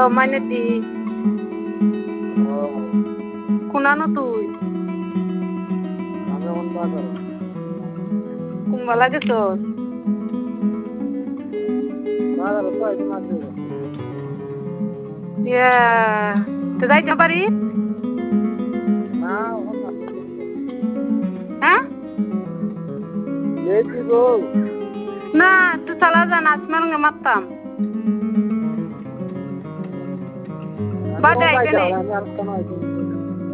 মাইনেতি কোনানো তুই কুম্বালা গেছস ইয়া তো যাইতে পারি হ্যাঁ না তুই চালা যা নাচ মারুঙ্গে মারতাম বাদে আইতে নেই